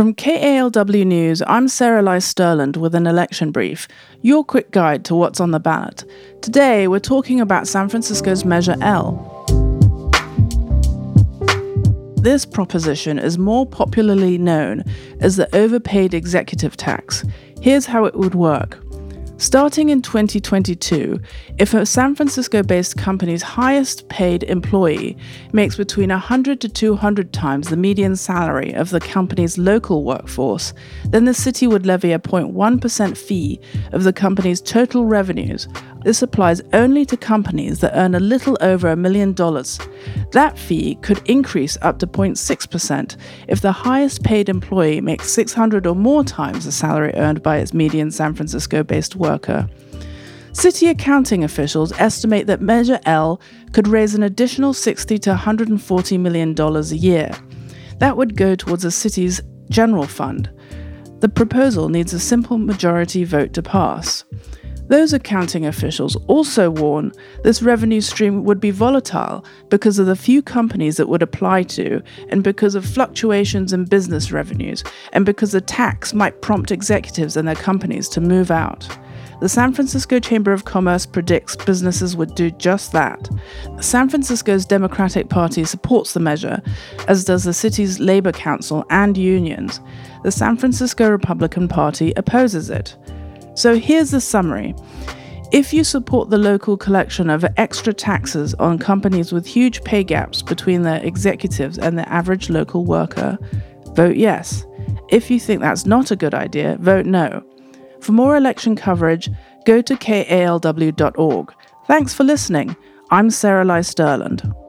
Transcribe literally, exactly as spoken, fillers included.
From K A L W News, I'm Sarah-Ly Sterland with an election brief, your quick guide to what's on the ballot. Today, we're talking about San Francisco's Measure L. This proposition is more popularly known as the overpaid executive tax. Here's how it would work. Starting in twenty twenty-two, if a San Francisco-based company's highest paid employee makes between one hundred to two hundred times the median salary of the company's local workforce, then the city would levy a zero point one percent fee of the company's total revenues. This applies only to companies that earn a little over a million dollars. That fee could increase up to zero point six percent if the highest paid employee makes six hundred or more times the salary earned by its median San Francisco-based worker. City accounting officials estimate that Measure L could raise an additional sixty to one hundred forty million dollars a year. That would go towards the city's general fund. The proposal needs a simple majority vote to pass. Those accounting officials also warn this revenue stream would be volatile because of the few companies it would apply to, and because of fluctuations in business revenues, and because the tax might prompt executives and their companies to move out. The San Francisco Chamber of Commerce predicts businesses would do just that. San Francisco's Democratic Party supports the measure, as does the city's Labor Council and unions. The San Francisco Republican Party opposes it. So here's the summary. If you support the local collection of extra taxes on companies with huge pay gaps between their executives and the average local worker, vote yes. If you think that's not a good idea, vote no. For more election coverage, go to K A L W dot org. Thanks for listening. I'm Sarah-Ly Sterland.